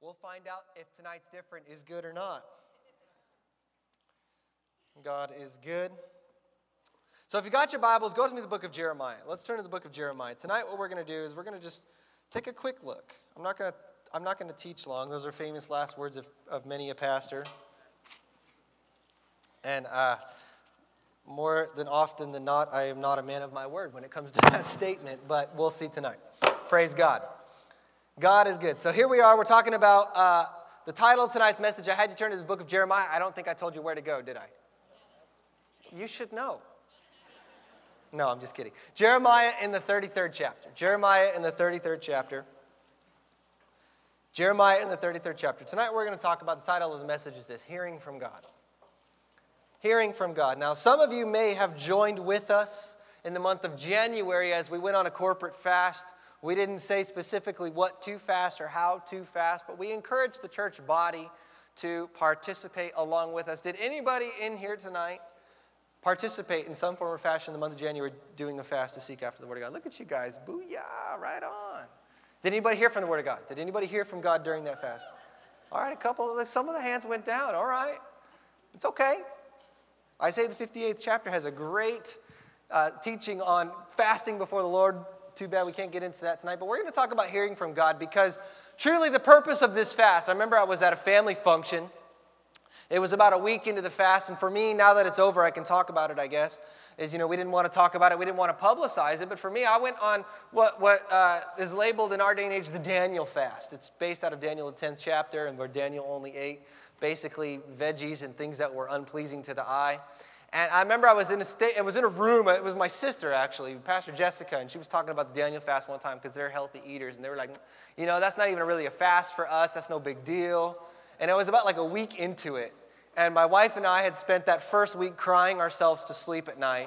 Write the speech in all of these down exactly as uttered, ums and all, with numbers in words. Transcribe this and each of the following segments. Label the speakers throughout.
Speaker 1: We'll find out if tonight's different is good or not. God is good. So if you got your Bibles, go to me the book of Jeremiah. Let's turn to the book of Jeremiah. Tonight what we're going to do is we're going to just take a quick look. I'm not going to I'm not going to teach long. Those are famous last words of, of many a pastor. And uh, more than often than not, I am not a man of my word when it comes to that statement, but we'll see tonight. Praise God. God is good. So here we are. We're talking about uh, the title of tonight's message. I had you turn to the book of Jeremiah. I don't think I told you where to go, did I? You should know. No, I'm just kidding. Jeremiah in the thirty-third chapter. Jeremiah in the thirty-third chapter. Jeremiah in the thirty-third chapter. Tonight we're going to talk about, the title of the message is this: Hearing from God. Hearing from God. Now, some of you may have joined with us in the month of January as we went on a corporate fast. We didn't say specifically what to fast or how to fast, but we encouraged the church body to participate along with us. Did anybody in here tonight participate in some form or fashion in the month of January doing a fast to seek after the Word of God? Look at you guys. Booyah, right on. Did anybody hear from the Word of God? Did anybody hear from God during that fast? All right, a couple of, some of the hands went down. All right. It's okay. Isaiah the fifty-eighth chapter has a great uh, teaching on fasting before the Lord. Too bad we can't get into that tonight. But we're going to talk about hearing from God, because truly the purpose of this fast, I remember I was at a family function. It was about a week into the fast, and for me, now that it's over, I can talk about it, I guess, is, you know, we didn't want to talk about it. We didn't want to publicize it. But for me, I went on what, what uh, is labeled in our day and age the Daniel fast. It's based out of Daniel, the tenth chapter, and where Daniel only ate basically veggies and things that were unpleasing to the eye. And I remember I was in a state, it was in a room, it was my sister actually, Pastor Jessica, and she was talking about the Daniel fast one time because they're healthy eaters. And they were like, you know, that's not even really a fast for us. That's no big deal. And it was about like a week into it. And my wife and I had spent that first week crying ourselves to sleep at night.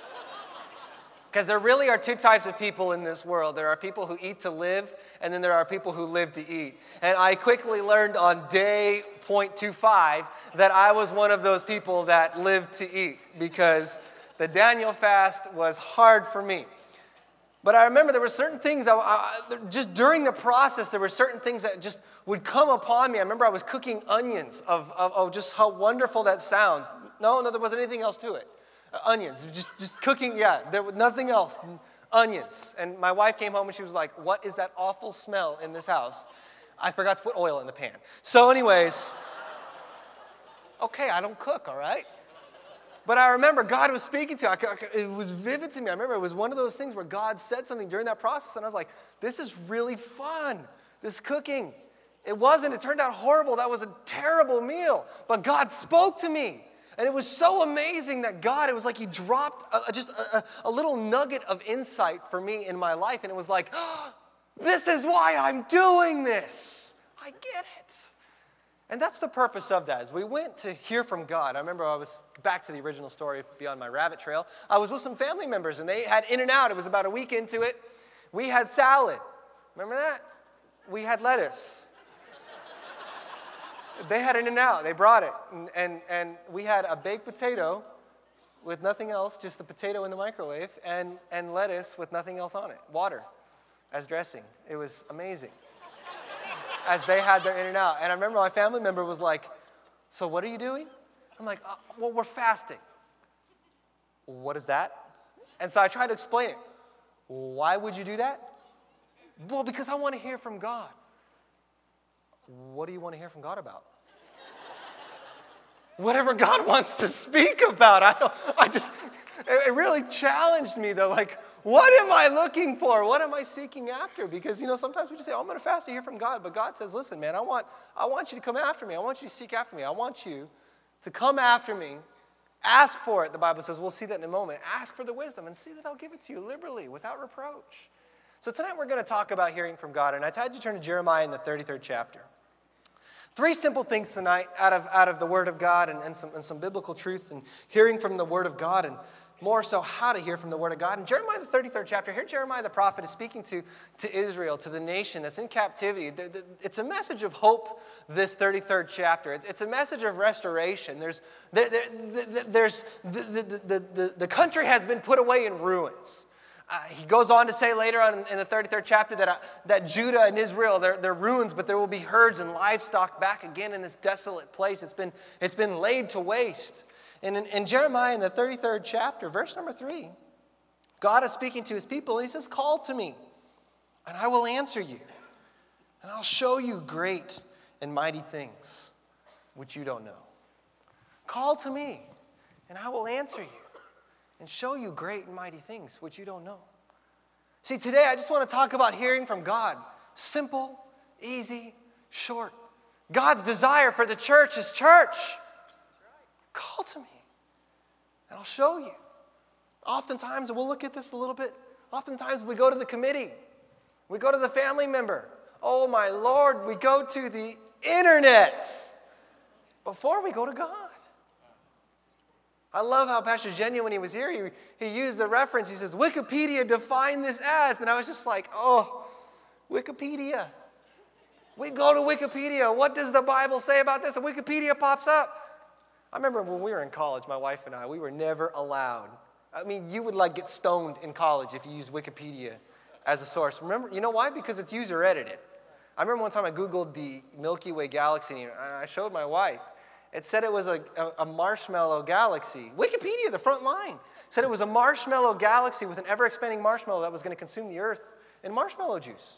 Speaker 1: Because there really are two types of people in this world. There are people who eat to live, and then there are people who live to eat. And I quickly learned on day point two five that I was one of those people that lived to eat, because the Daniel fast was hard for me. But I remember there were certain things that, I, just during the process, there were certain things that just would come upon me. I remember I was cooking onions of, of, of just how wonderful that sounds. No, no, there wasn't anything else to it. Uh, onions, just, just cooking, yeah, there was nothing else. Onions. And my wife came home and she was like, what is that awful smell in this house? I forgot to put oil in the pan. So anyways, okay, I don't cook, all right? But I remember God was speaking to me. It was vivid to me. I remember it was one of those things where God said something during that process, and I was like, this is really fun, this cooking. It wasn't. It turned out horrible. That was a terrible meal. But God spoke to me. And it was so amazing that God, it was like he dropped a, just a, a little nugget of insight for me in my life. And it was like, oh, this is why I'm doing this. I get it. And that's the purpose of that. As we went to hear from God, I remember I was back to the original story beyond my rabbit trail. I was with some family members, and they had In-N-Out. It was about a week into it. We had salad. Remember that? We had lettuce. They had In-N-Out. They brought it. And, and, and we had a baked potato with nothing else, just the potato in the microwave, and, and lettuce with nothing else on it. Water as dressing. It was amazing. As they had their In-N-Out. And I remember my family member was like, so what are you doing? I'm like, oh, well, we're fasting. What is that? And so I tried to explain it. Why would you do that? Well, because I want to hear from God. What do you want to hear from God about? Whatever God wants to speak about. I don't, I just, it really challenged me though. Like, what am I looking for? What am I seeking after? Because, you know, sometimes we just say, oh, I'm going to fast to hear from God. But God says, listen, man, I want, I want you to come after me. I want you to seek after me. I want you to come after me. Ask for it, the Bible says. We'll see that in a moment. Ask for the wisdom and see that I'll give it to you liberally, without reproach. So tonight we're going to talk about hearing from God. And I had you turn to Jeremiah in the thirty-third chapter. Three simple things tonight out of, out of the Word of God, and, and, some, and some biblical truths and hearing from the Word of God, and more so how to hear from the Word of God. In Jeremiah the thirty-third chapter, here Jeremiah the prophet is speaking to, to Israel, to the nation that's in captivity. It's a message of hope, this thirty-third chapter. It's, it's a message of restoration. There's, there, there, there's the, the, the, the, the country has been put away in ruins. Uh, he goes on to say later on in the thirty-third chapter that, uh, that Judah and Israel, they're, they're ruins, but there will be herds and livestock back again in this desolate place. It's been, it's been laid to waste. And in, in Jeremiah, in the thirty-third chapter, verse number three, God is speaking to his people, and he says, call to me, and I will answer you, and I'll show you great and mighty things which you don't know. Call to me, and I will answer you and show you great and mighty things which you don't know. See, today I just want to talk about hearing from God. Simple, easy, short. God's desire for the church is church. Call to me, and I'll show you. Oftentimes, and we'll look at this a little bit, oftentimes we go to the committee. We go to the family member. Oh, my Lord, we go to the internet before we go to God. I love how Pastor Genya, when he was here, he, he used the reference. He says, Wikipedia defined this as. And I was just like, oh, Wikipedia. We go to Wikipedia. What does the Bible say about this? And Wikipedia pops up. I remember when we were in college, my wife and I, we were never allowed. I mean, you would like get stoned in college if you used Wikipedia as a source. Remember, you know why? Because it's user edited. I remember one time I Googled the Milky Way galaxy, and I showed my wife. It said it was a, a, a marshmallow galaxy. Wikipedia, the front line, said it was a marshmallow galaxy with an ever-expanding marshmallow that was going to consume the earth in marshmallow juice.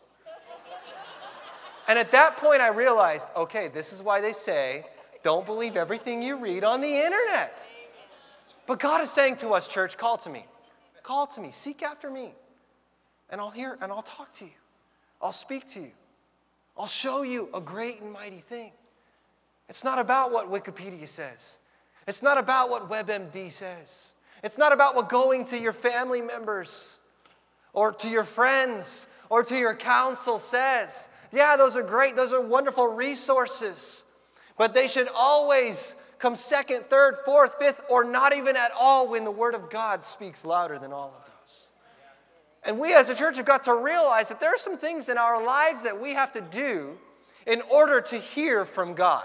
Speaker 1: And at that point, I realized, okay, this is why they say, don't believe everything you read on the internet. But God is saying to us, church, call to me. Call to me. Seek after me. And I'll hear and I'll talk to you. I'll speak to you. I'll show you a great and mighty thing. It's not about what Wikipedia says. It's not about what WebMD says. It's not about what going to your family members or to your friends or to your council says. Yeah, those are great. Those are wonderful resources. But they should always come second, third, fourth, fifth, or not even at all when the Word of God speaks louder than all of those. And we as a church have got to realize that there are some things in our lives that we have to do in order to hear from God.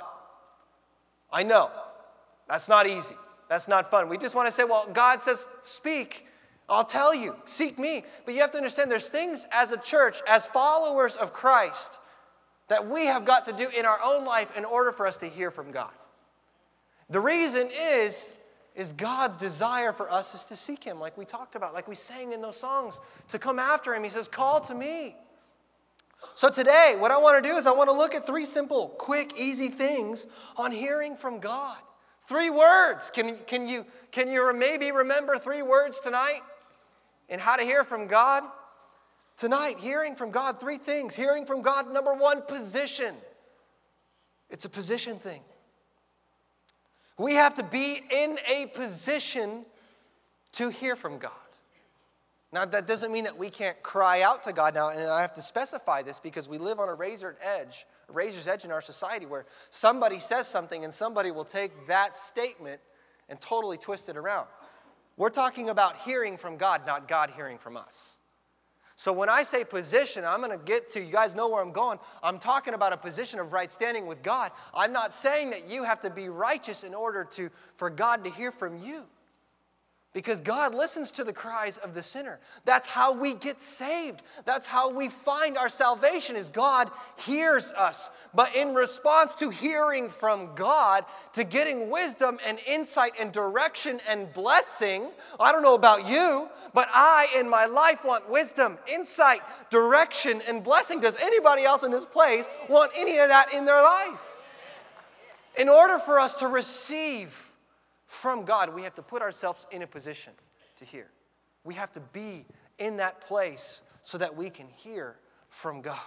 Speaker 1: I know. That's not easy. That's not fun. We just want to say, well, God says, speak. I'll tell you. Seek me. But you have to understand there's things as a church, as followers of Christ, that we have got to do in our own life in order for us to hear from God. The reason is, is God's desire for us is to seek Him, like we talked about, like we sang in those songs, to come after Him. He says, call to me. So today, what I want to do is I want to look at three simple, quick, easy things on hearing from God. Three words. Can, can, you, can you maybe remember three words tonight in how to hear from God? Tonight, hearing from God, three things. Hearing from God, number one, position. It's a position thing. We have to be in a position to hear from God. Now, that doesn't mean that we can't cry out to God now, and I have to specify this because we live on a razor's edge, a razor's edge in our society where somebody says something and somebody will take that statement and totally twist it around. We're talking about hearing from God, not God hearing from us. So when I say position, I'm going to get to, you guys know where I'm going. I'm talking about a position of right standing with God. I'm not saying that you have to be righteous in order to, for God to hear from you. Because God listens to the cries of the sinner. That's how we get saved. That's how we find our salvation, is God hears us. But in response to hearing from God, to getting wisdom and insight and direction and blessing, I don't know about you, but I in my life want wisdom, insight, direction, and blessing. Does anybody else in this place want any of that in their life? In order for us to receive from God, we have to put ourselves in a position to hear. We have to be in that place so that we can hear from God.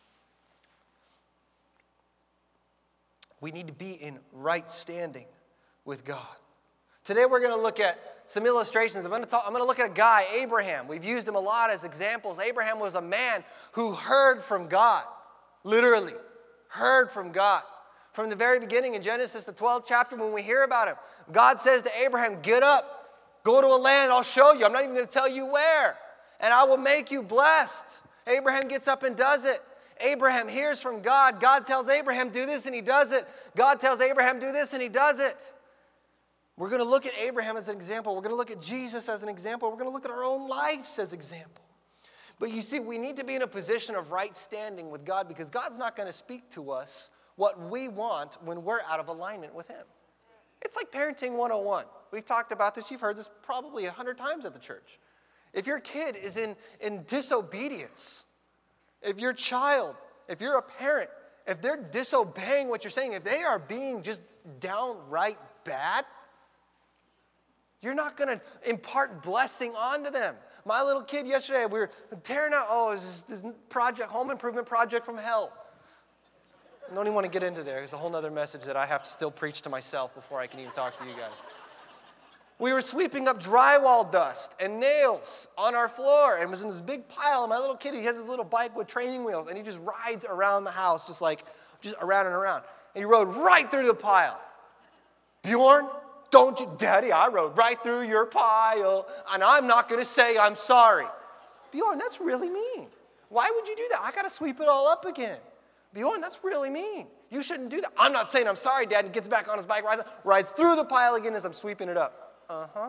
Speaker 1: We need to be in right standing with God. Today we're going to look at some illustrations. I'm going to talk, I'm going to look at a guy, Abraham. We've used him a lot as examples. Abraham was a man who heard from God. Literally, heard from God. From the very beginning in Genesis, the twelfth chapter, when we hear about him, God says to Abraham, get up, go to a land, I'll show you. I'm not even going to tell you where. And I will make you blessed. Abraham gets up and does it. Abraham hears from God. God tells Abraham, do this, and he does it. God tells Abraham, do this, and he does it. We're going to look at Abraham as an example. We're going to look at Jesus as an example. We're going to look at our own lives as example. But you see, we need to be in a position of right standing with God because God's not going to speak to us what we want when we're out of alignment with him. It's like parenting one oh one. We've talked about this. You've heard this probably a hundred times at the church. If your kid is in, in disobedience, if your child, if you're a parent, if they're disobeying what you're saying, if they are being just downright bad, you're not going to impart blessing onto them. My little kid yesterday, we were tearing out, oh, this, this project, home improvement project from hell. I don't even want to get into there. It's a whole other message that I have to still preach to myself before I can even talk to you guys. We were sweeping up drywall dust and nails on our floor, and it was in this big pile. And my little kid, he has his little bike with training wheels, and he just rides around the house, just like, just around and around. And he rode right through the pile. Bjorn, don't you, Daddy, I rode right through your pile, and I'm not going to say I'm sorry. Bjorn, that's really mean. Why would you do that? I got to sweep it all up again. Bjorn, that's really mean. You shouldn't do that. I'm not saying I'm sorry, Dad. He gets back on his bike, rides, rides through the pile again as I'm sweeping it up. Uh-huh.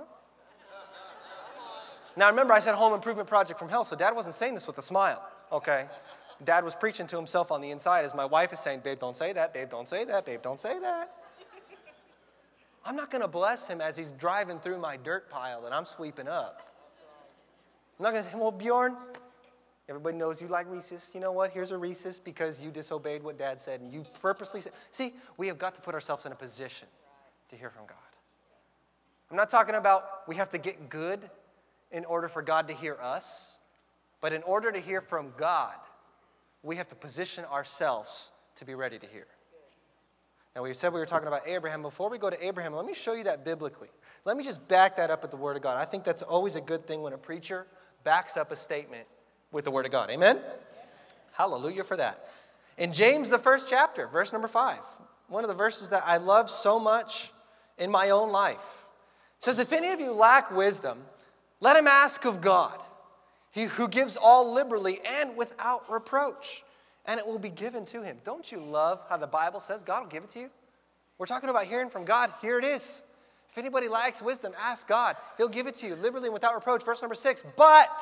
Speaker 1: Now, remember, I said home improvement project from hell, so Dad wasn't saying this with a smile, okay? Dad was preaching to himself on the inside as my wife is saying, babe, don't say that, babe, don't say that, babe, don't say that. I'm not going to bless him as he's driving through my dirt pile that I'm sweeping up. I'm not going to say, well, Bjorn, everybody knows you like Reese's. You know what? Here's a Reese's because you disobeyed what Dad said and you purposely said. See, we have got to put ourselves in a position to hear from God. I'm not talking about we have to get good in order for God to hear us, but in order to hear from God, we have to position ourselves to be ready to hear. Now, we said we were talking about Abraham. Before we go to Abraham, let me show you that biblically. Let me just back that up with the Word of God. I think that's always a good thing when a preacher backs up a statement with the Word of God. Amen? Hallelujah for that. In James, the first chapter, verse number five, one of the verses that I love so much in my own life, it says, if any of you lack wisdom, let him ask of God, he who gives all liberally and without reproach, and it will be given to him. Don't you love how the Bible says God will give it to you? We're talking about hearing from God. Here it is. If anybody lacks wisdom, ask God. He'll give it to you liberally and without reproach. Verse number six, but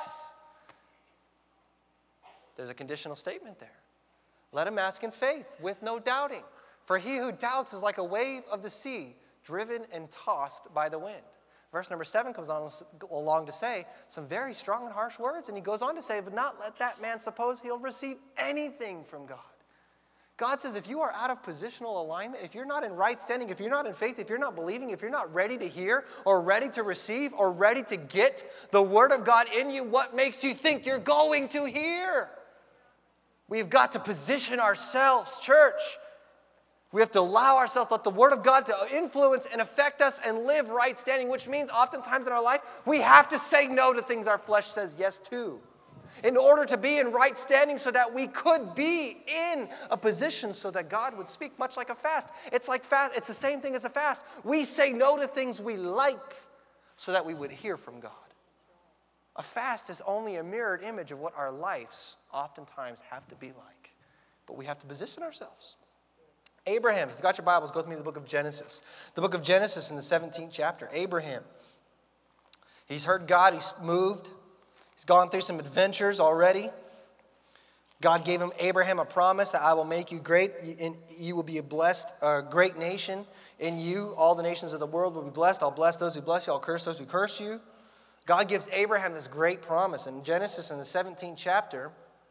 Speaker 1: there's a conditional statement there. Let him ask in faith with no doubting. For he who doubts is like a wave of the sea, driven and tossed by the wind. Verse number seven comes on along to say some very strong and harsh words. And he goes on to say, but not let that man suppose he'll receive anything from God. God says if you are out of positional alignment, if you're not in right standing, if you're not in faith, if you're not believing, if you're not ready to hear or ready to receive or ready to get the Word of God in you, what makes you think you're going to hear? We've got to position ourselves, church. We have to allow ourselves, let the Word of God to influence and affect us and live right standing, which means oftentimes in our life, we have to say no to things our flesh says yes to in order to be in right standing so that we could be in a position so that God would speak, much like a fast. It's like fast. It's the same thing as a fast. We say no to things we like so that we would hear from God. A fast is only a mirrored image of what our lives oftentimes have to be like. But we have to position ourselves. Abraham, if you've got your Bibles, go with me to the book of Genesis. The book of Genesis in the seventeenth chapter. Abraham. He's heard God. He's moved. He's gone through some adventures already. God gave him, Abraham, a promise that I will make you great. You will be a blessed, uh, great nation. In you, all the nations of the world will be blessed. I'll bless those who bless you. I'll curse those who curse you. God gives Abraham this great promise. In Genesis in the seventeenth chapter,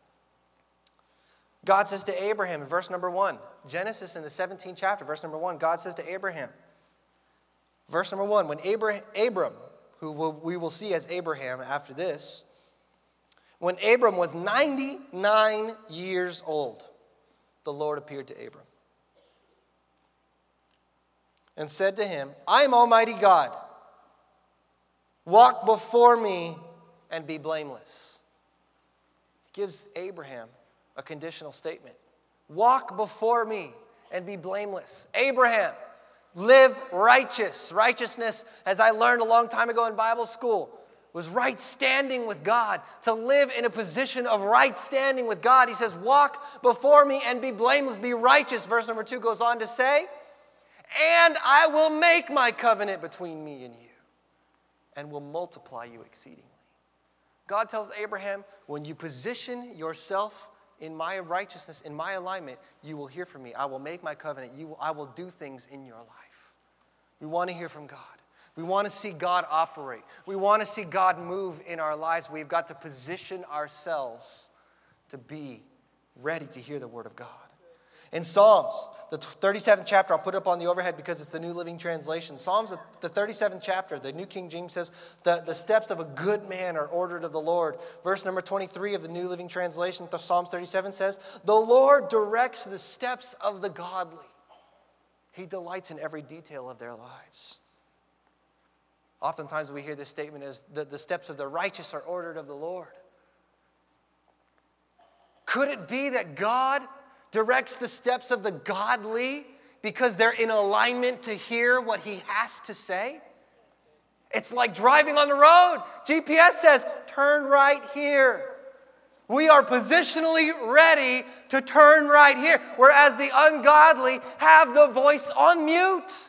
Speaker 1: God says to Abraham in verse number one, Genesis in the seventeenth chapter, verse number one, God says to Abraham, verse number one, when Abraham, Abram, who will, we will see as Abraham after this, when Abram was ninety-nine years old, the Lord appeared to Abram and said to him, I am Almighty God. Walk before me and be blameless. He gives Abraham a conditional statement. Walk before me and be blameless. Abraham, live righteous. Righteousness, as I learned a long time ago in Bible school, was right standing with God. To live in a position of right standing with God. He says, walk before me and be blameless, be righteous. Verse number two goes on to say, and I will make my covenant between me and you, and will multiply you exceedingly. God tells Abraham, when you position yourself in my righteousness, in my alignment, you will hear from me. I will make my covenant. You will, I will do things in your life. We want to hear from God. We want to see God operate. We want to see God move in our lives. We've got to position ourselves to be ready to hear the word of God. In Psalms, the thirty-seventh chapter, I'll put it up on the overhead because it's the New Living Translation. Psalms, the thirty-seventh chapter, the New King James says, the, the steps of a good man are ordered of the Lord. Verse number twenty-three of the New Living Translation, the Psalms thirty-seven says, the Lord directs the steps of the godly. He delights in every detail of their lives. Oftentimes we hear this statement as the, the steps of the righteous are ordered of the Lord. Could it be that God directs the steps of the godly because they're in alignment to hear what he has to say? It's like driving on the road. G P S says, turn right here. We are positionally ready to turn right here, whereas the ungodly have the voice on mute.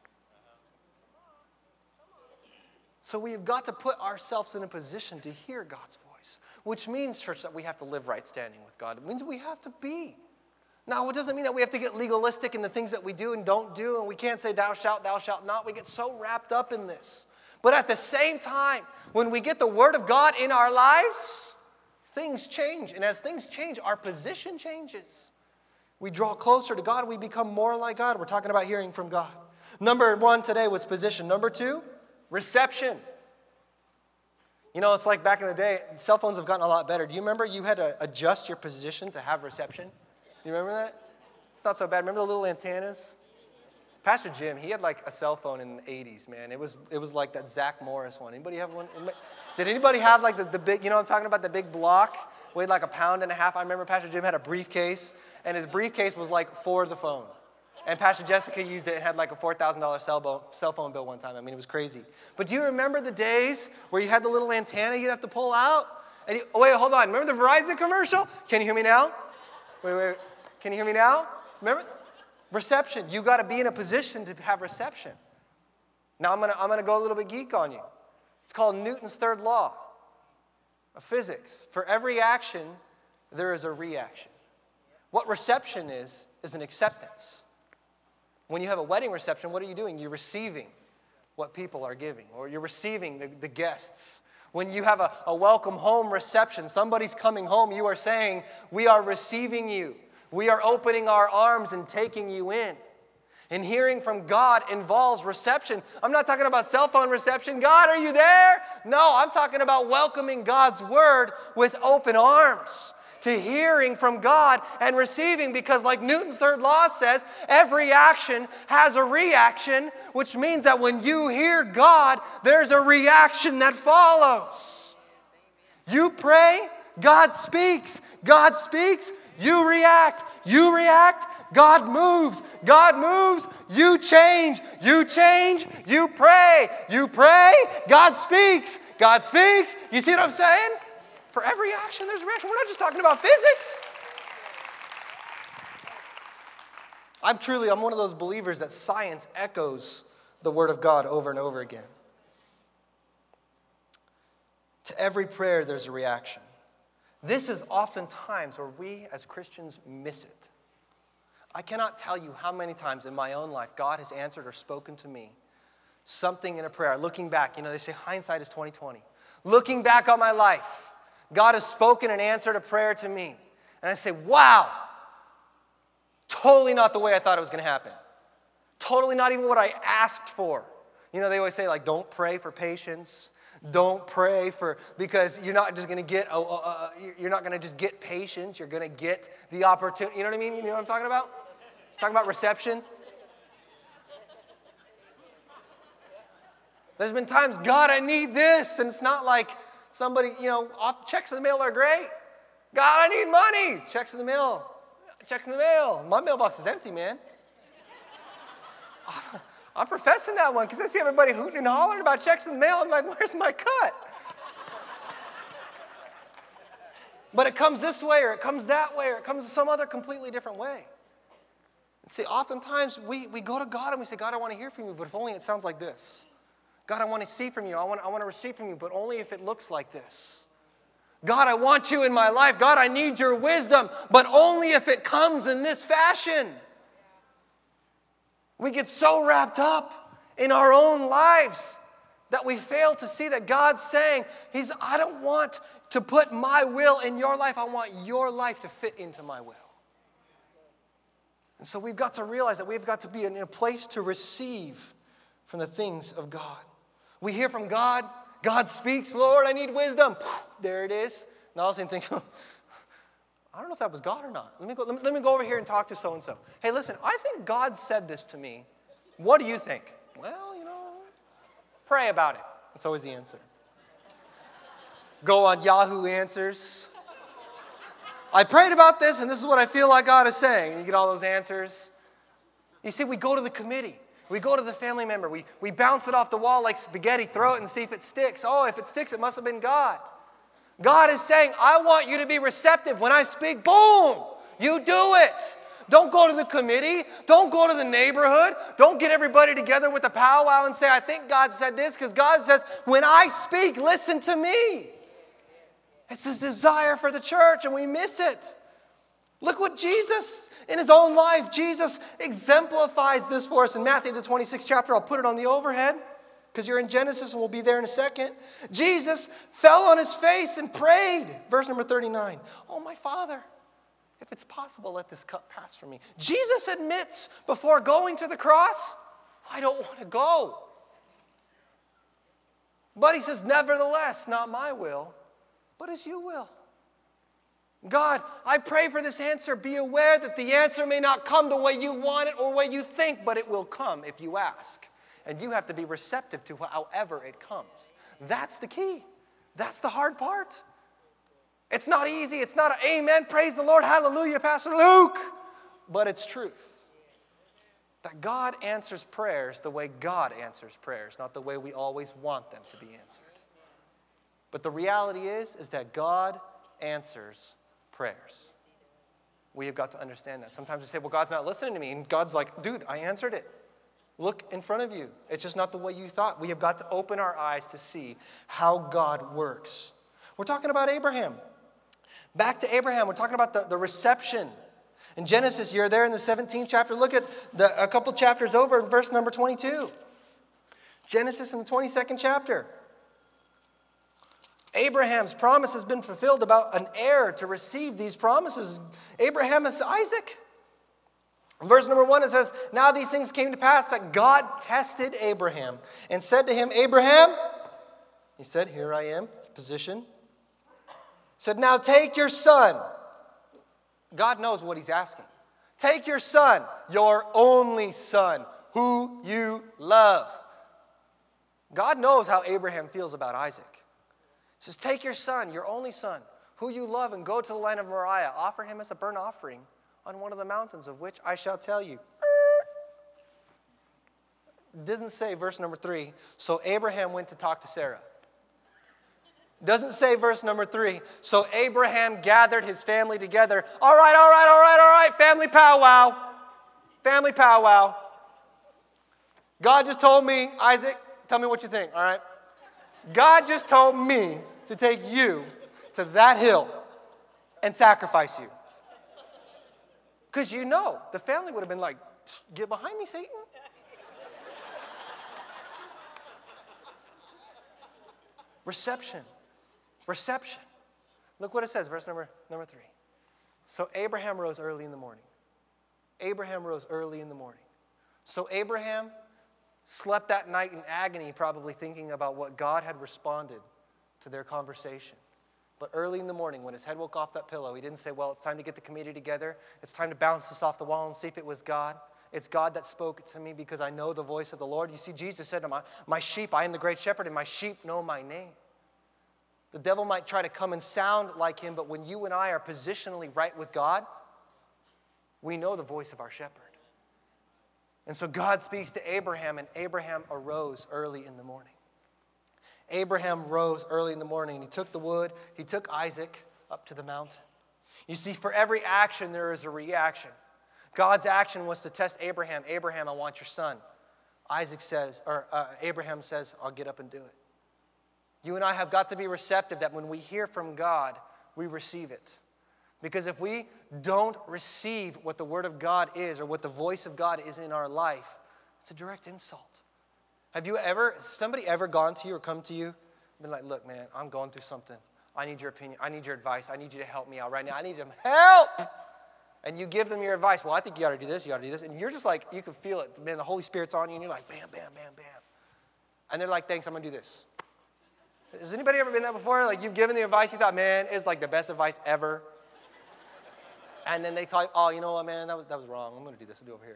Speaker 1: So we've got to put ourselves in a position to hear God's voice, which means, church, that we have to live right standing with God. It means we have to be. Now, it doesn't mean that we have to get legalistic in the things that we do and don't do, and we can't say thou shalt, thou shalt not. We get so wrapped up in this. But at the same time, when we get the word of God in our lives, things change. And as things change, our position changes. We draw closer to God. We become more like God. We're talking about hearing from God. Number one today was position. Number two, reception. You know, it's like back in the day, cell phones have gotten a lot better. Do you remember you had to adjust your position to have reception? You remember that? It's not so bad. Remember the little antennas? Pastor Jim, he had like a cell phone in the eighties, man. It was it was like that Zach Morris one. Anybody have one? Did anybody have like the, the big, you know what I'm talking about, the big block? Weighed like a pound and a half. I remember Pastor Jim had a briefcase, and his briefcase was like for the phone. And Pastor Jessica used it and had like a four thousand dollars cell, cell phone bill one time. I mean, it was crazy. But do you remember the days where you had the little antenna you'd have to pull out? And you, oh, wait, hold on. Remember the Verizon commercial? Can you hear me now? Wait, wait. Can you hear me now? Remember? Reception. You got to be in a position to have reception. Now I'm going to I'm going to go a little bit geek on you. It's called Newton's third law of physics. For every action, there is a reaction. What reception is, is an acceptance. When you have a wedding reception, what are you doing? You're receiving what people are giving, or you're receiving the, the guests. When you have a, a welcome home reception, somebody's coming home, you are saying, we are receiving you. We are opening our arms and taking you in. And hearing from God involves reception. I'm not talking about cell phone reception. God, are you there? No, I'm talking about welcoming God's word with open arms. To hearing from God and receiving, because like Newton's third law says, every action has a reaction, which means that when you hear God, there's a reaction that follows. You pray, God speaks. God speaks, you react. You react, God moves. God moves, you change. You change, you pray. You pray, God speaks. God speaks. You see what I'm saying? For every action, there's a reaction. We're not just talking about physics. I'm truly, I'm one of those believers that science echoes the word of God over and over again. To every prayer, there's a reaction. This is oftentimes where we as Christians miss it. I cannot tell you how many times in my own life God has answered or spoken to me something in a prayer. Looking back, you know, they say hindsight is twenty twenty. Looking back on my life, God has spoken and answered a prayer to me. And I say, wow, totally not the way I thought it was going to happen. Totally not even what I asked for. You know, they always say, like, don't pray for patience. Don't pray for, because you're not just going to get, uh, uh, you're not going to just get patience. You're going to get the opportunity. You know what I mean? You know what I'm talking about? Talking about reception. There's been times, God, I need this. And it's not like somebody, you know, off, checks in the mail are great. God, I need money. Checks in the mail. Checks in the mail. My mailbox is empty, man. I'm professing that one because I see everybody hooting and hollering about checks in the mail. I'm like, where's my cut? But it comes this way or it comes that way or it comes some other completely different way. See, oftentimes we, we go to God and we say, God, I want to hear from you, but if only it sounds like this. God, I want to see from you. I want, I want to receive from you, but only if it looks like this. God, I want you in my life. God, I need your wisdom, but only if it comes in this fashion. We get so wrapped up in our own lives that we fail to see that God's saying, He's, I don't want to put my will in your life. I want your life to fit into my will. And so we've got to realize that we've got to be in a place to receive from the things of God. We hear from God. God speaks, Lord, I need wisdom. There it is. And all of a sudden think, I don't know if that was God or not. Let me, go, let, me, let me go over here and talk to so-and-so. Hey, listen, I think God said this to me. What do you think? Well, you know, pray about it. That's always the answer. Go on Yahoo Answers. I prayed about this, and this is what I feel like God is saying. And you get all those answers. You see, we go to the committee. We go to the family member. We, we bounce it off the wall like spaghetti, throw it and see if it sticks. Oh, if it sticks, it must have been God. God is saying, I want you to be receptive. When I speak, boom, you do it. Don't go to the committee. Don't go to the neighborhood. Don't get everybody together with a powwow and say, I think God said this, because God says, when I speak, listen to me. It's His desire for the church, and we miss it. Look what Jesus, in His own life, Jesus exemplifies this for us in Matthew, the twenty-sixth chapter. I'll put it on the overhead because you're in Genesis and we'll be there in a second. Jesus fell on His face and prayed. Verse number thirty-nine. Oh, my Father, if it's possible, let this cup pass from me. Jesus admits before going to the cross, I don't want to go. But He says, nevertheless, not my will, but as you will. God, I pray for this answer. Be aware that the answer may not come the way you want it or the way you think, but it will come if you ask. And you have to be receptive to however it comes. That's the key. That's the hard part. It's not easy. It's not an amen, praise the Lord, hallelujah, Pastor Luke. But it's truth. That God answers prayers the way God answers prayers, not the way we always want them to be answered. But the reality is, is that God answers prayers. We have got to understand that. Sometimes we say, well, God's not listening to me. And God's like, dude, I answered it. Look in front of you. It's just not the way you thought. We have got to open our eyes to see how God works. We're talking about Abraham. Back to Abraham. We're talking about the, the reception. In Genesis, you're there in the seventeenth chapter. Look at the, a couple chapters over in verse number twenty-two. Genesis in the twenty-second chapter. Abraham's promise has been fulfilled about an heir to receive these promises. Abraham is Isaac. In verse number one, it says, now these things came to pass that God tested Abraham and said to him, Abraham, he said, here I am, position. Said, now take your son. God knows what He's asking. Take your son, your only son, who you love. God knows how Abraham feels about Isaac. He says, take your son, your only son, who you love, and go to the land of Moriah. Offer him as a burnt offering on one of the mountains of which I shall tell you. Didn't say verse number three, so Abraham went to talk to Sarah. Doesn't say verse number three, so Abraham gathered his family together. All right, all right, all right, all right, family powwow. Family powwow. God just told me, Isaac, tell me what you think, all right? God just told me to take you to that hill and sacrifice you. Because you know, the family would have been like, get behind me, Satan. Reception. Reception. Look what it says, verse number, number three. So Abraham rose early in the morning. Abraham rose early in the morning. So Abraham slept that night in agony, probably thinking about what God had responded to their conversation. But early in the morning, when his head woke off that pillow, he didn't say, well, it's time to get the committee together. It's time to bounce this off the wall and see if it was God. It's God that spoke to me because I know the voice of the Lord. You see, Jesus said to my, my sheep, I am the great shepherd, and my sheep know my name. The devil might try to come and sound like him, but when you and I are positionally right with God, we know the voice of our shepherd. And so God speaks to Abraham, and Abraham arose early in the morning. Abraham rose early in the morning, and he took the wood, he took Isaac up to the mountain. You see, for every action, there is a reaction. God's action was to test Abraham. Abraham, I want your son. Isaac says, or uh, Abraham says, I'll get up and do it. You and I have got to be receptive that when we hear from God, we receive it. Because if we don't receive what the Word of God is or what the voice of God is in our life, it's a direct insult. Have you ever, somebody ever gone to you or come to you and been like, look, man, I'm going through something. I need your opinion. I need your advice. I need you to help me out right now. I need some help. And you give them your advice. Well, I think you ought to do this. You ought to do this. And you're just like, you can feel it. Man, the Holy Spirit's on you. And you're like, bam, bam, bam, bam. And they're like, thanks, I'm going to do this. Has anybody ever been that before? Like you've given the advice, you thought, man, it's like the best advice ever. And then they tell you, oh, you know what, man, that was, that was wrong. I'm going to do this. I'll do it over here.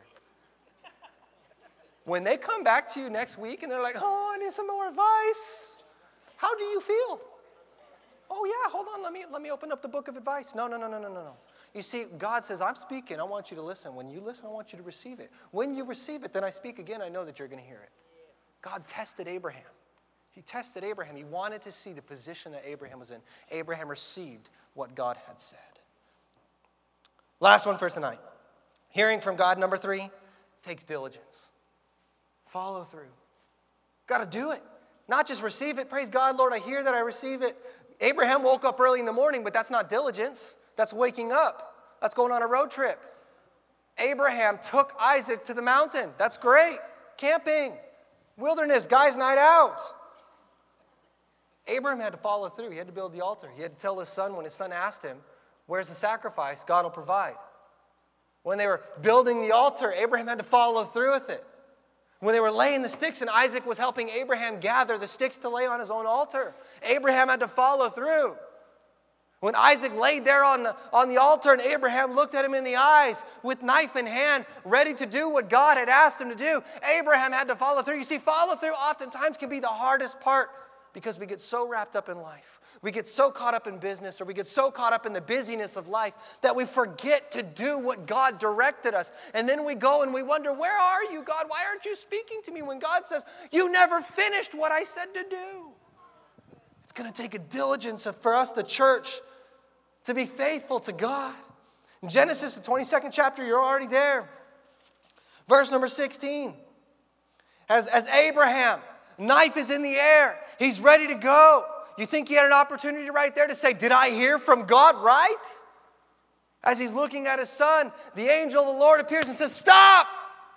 Speaker 1: When they come back to you next week and they're like, oh, I need some more advice. How do you feel? Oh, yeah, hold on. Let me, let me open up the book of advice. No, no, no, no, no, no, no. You see, God says, I'm speaking. I want you to listen. When you listen, I want you to receive it. When you receive it, then I speak again. I know that you're going to hear it. God tested Abraham. He tested Abraham. He wanted to see the position that Abraham was in. Abraham received what God had said. Last one for tonight. Hearing from God, number three, takes diligence. Follow through. Got to do it. Not just receive it. Praise God, Lord, I hear that I receive it. Abraham woke up early in the morning, but that's not diligence. That's waking up. That's going on a road trip. Abraham took Isaac to the mountain. That's great. Camping. Wilderness. Guys' night out. Abraham had to follow through. He had to build the altar. He had to tell his son when his son asked him, where's the sacrifice? God will provide. When they were building the altar, Abraham had to follow through with it. When they were laying the sticks and Isaac was helping Abraham gather the sticks to lay on his own altar, Abraham had to follow through. When Isaac laid there on the, on the altar and Abraham looked at him in the eyes with knife in hand, ready to do what God had asked him to do, Abraham had to follow through. You see, follow through oftentimes can be the hardest part because we get so wrapped up in life. We get so caught up in business or we get so caught up in the busyness of life that we forget to do what God directed us. And then we go and we wonder, where are you, God? Why aren't you speaking to me? When God says, you never finished what I said to do. It's going to take a diligence for us, the church, to be faithful to God. In Genesis, the twenty-second chapter, you're already there. Verse number sixteen. As, as Abraham, knife is in the air. He's ready to go. You think he had an opportunity right there to say, did I hear from God right? As he's looking at his son, the angel of the Lord appears and says, stop.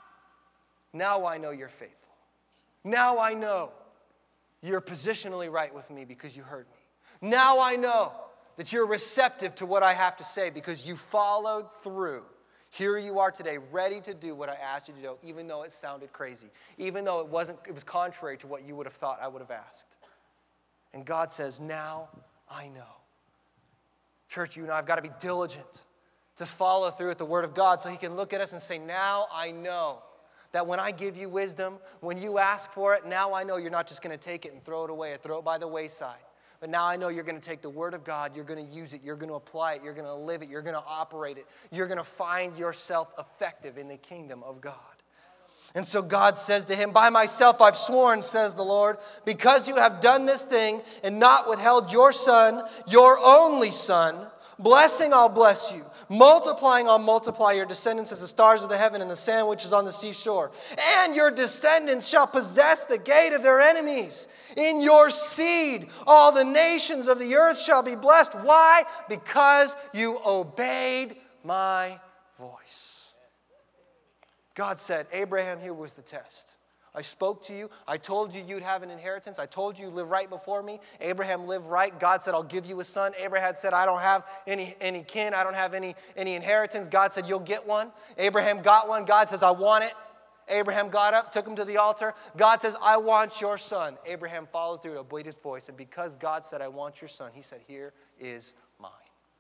Speaker 1: Now I know you're faithful. Now I know you're positionally right with me because you heard me. Now I know that you're receptive to what I have to say because you followed through. Here you are today, ready to do what I asked you to do, even though it sounded crazy, even though it wasn't, it was contrary to what you would have thought I would have asked. And God says, now I know. Church, you and I have got to be diligent to follow through with the Word of God so He can look at us and say, now I know that when I give you wisdom, when you ask for it, now I know you're not just going to take it and throw it away or throw it by the wayside. But now I know you're going to take the Word of God, you're going to use it, you're going to apply it, you're going to live it, you're going to operate it. You're going to find yourself effective in the kingdom of God. And so God says to him, by myself I've sworn, says the Lord, because you have done this thing and not withheld your son, your only son, blessing I'll bless you. Multiplying, I'll multiply your descendants as the stars of the heaven and the sand which is on the seashore. And your descendants shall possess the gate of their enemies. In your seed, all the nations of the earth shall be blessed. Why? Because you obeyed my voice. God said, Abraham, here was the test. I spoke to you. I told you you'd have an inheritance. I told you you'd live right before me. Abraham lived right. God said, I'll give you a son. Abraham said, I don't have any, any kin. I don't have any, any inheritance. God said, you'll get one. Abraham got one. God says, I want it. Abraham got up, took him to the altar. God says, I want your son. Abraham followed through, obeyed his voice. And because God said, I want your son, he said, here is mine.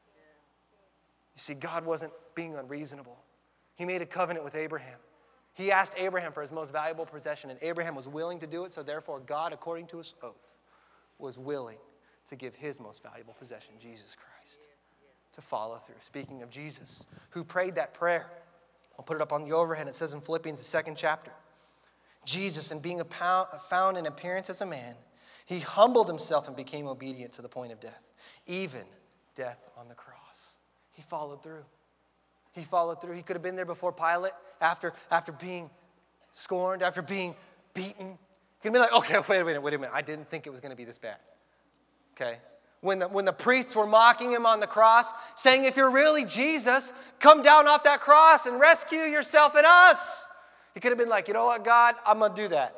Speaker 1: You see, God wasn't being unreasonable. He made a covenant with Abraham. He asked Abraham for his most valuable possession, and Abraham was willing to do it, so therefore God, according to his oath, was willing to give his most valuable possession, Jesus Christ, to follow through. Speaking of Jesus, who prayed that prayer, I'll put it up on the overhead. It says in Philippians, the second chapter, Jesus, in being found in appearance as a man, he humbled himself and became obedient to the point of death, even death on the cross. He followed through. He followed through. He could have been there before Pilate after, after being scorned, after being beaten. He could have been like, okay, wait a minute, wait a minute. I didn't think it was going to be this bad. Okay? When the, when the priests were mocking him on the cross, saying, if you're really Jesus, come down off that cross and rescue yourself and us. He could have been like, you know what, God, I'm going to do that.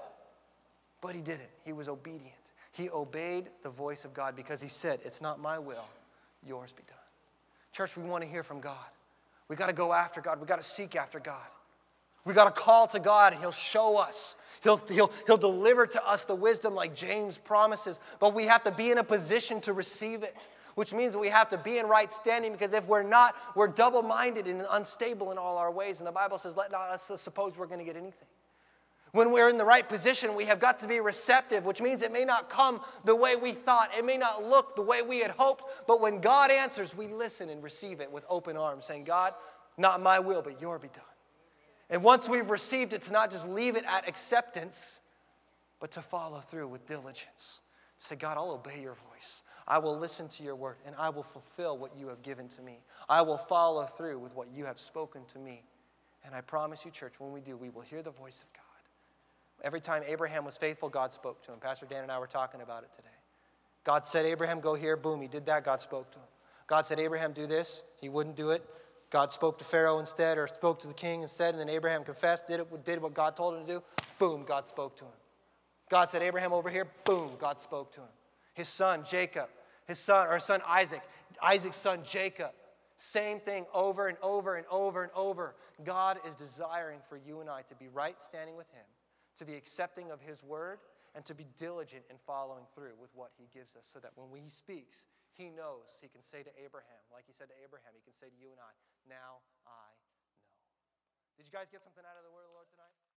Speaker 1: But he didn't. He was obedient. He obeyed the voice of God because he said, it's not my will, yours be done. Church, we want to hear from God. We got to go after God. We got to seek after God. We got to call to God. He'll show us. He'll, he'll, he'll deliver to us the wisdom like James promises. But we have to be in a position to receive it, which means we have to be in right standing, because if we're not, we're double-minded and unstable in all our ways. And the Bible says, let not us suppose we're going to get anything. When we're in the right position, we have got to be receptive, which means it may not come the way we thought. It may not look the way we had hoped. But when God answers, we listen and receive it with open arms, saying, God, not my will, but your be done. And once we've received it, to not just leave it at acceptance, but to follow through with diligence. Say, God, I'll obey your voice. I will listen to your word, and I will fulfill what you have given to me. I will follow through with what you have spoken to me. And I promise you, church, when we do, we will hear the voice of God. Every time Abraham was faithful, God spoke to him. Pastor Dan and I were talking about it today. God said, Abraham, go here. Boom, he did that. God spoke to him. God said, Abraham, do this. He wouldn't do it. God spoke to Pharaoh instead, or spoke to the king instead, and then Abraham confessed, did it, did what God told him to do. Boom, God spoke to him. God said, Abraham, over here. Boom, God spoke to him. His son, Jacob, his son, or his son, Isaac, Isaac's son, Jacob. Same thing over and over and over and over. God is desiring for you and I to be right standing with him, to be accepting of his word, and to be diligent in following through with what he gives us, so that when he speaks, he knows he can say to Abraham, like he said to Abraham, he can say to you and I, now I know. Did you guys get something out of the word of the Lord tonight?